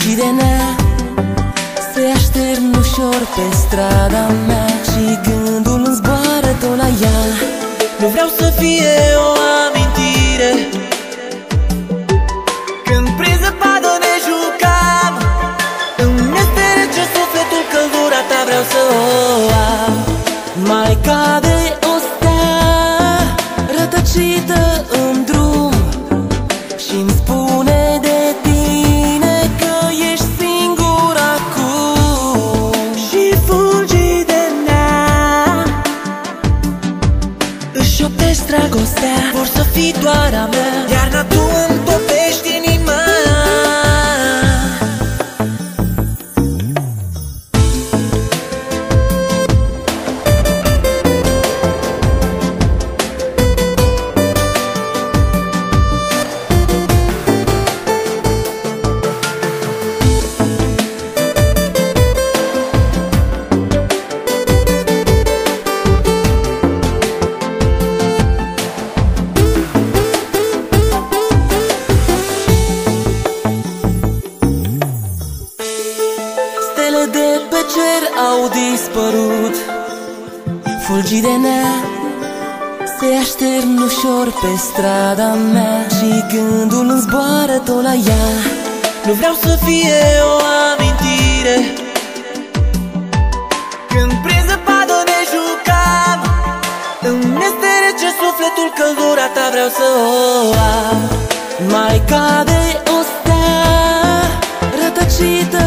Fulgidenea se aștern ușor pe strada mea și gândul îmi zboară tot la ea. Nu vreau să fie o amintire. Când prin zăpadă ne jucam, îmi este rece sufletul, căldura ta vreau să o am. Mai cade o stea rătăcită în drum și-mi spune de tine că ești singur acum. Și Fulgidenea își șoptești dragostea, vor să fii doar a mea, iarna tu îmi topești inima. Stele de pe cer au dispărut. Fulgidenea se aștern ușor pe strada mea și gândul îmi zboară tot la ea. Nu vreau să fie o amintire. Când prin zăpadă ne jucam, îmi este rece sufletul, căldura ta vreau să o am. Mai cade o stea rătăcită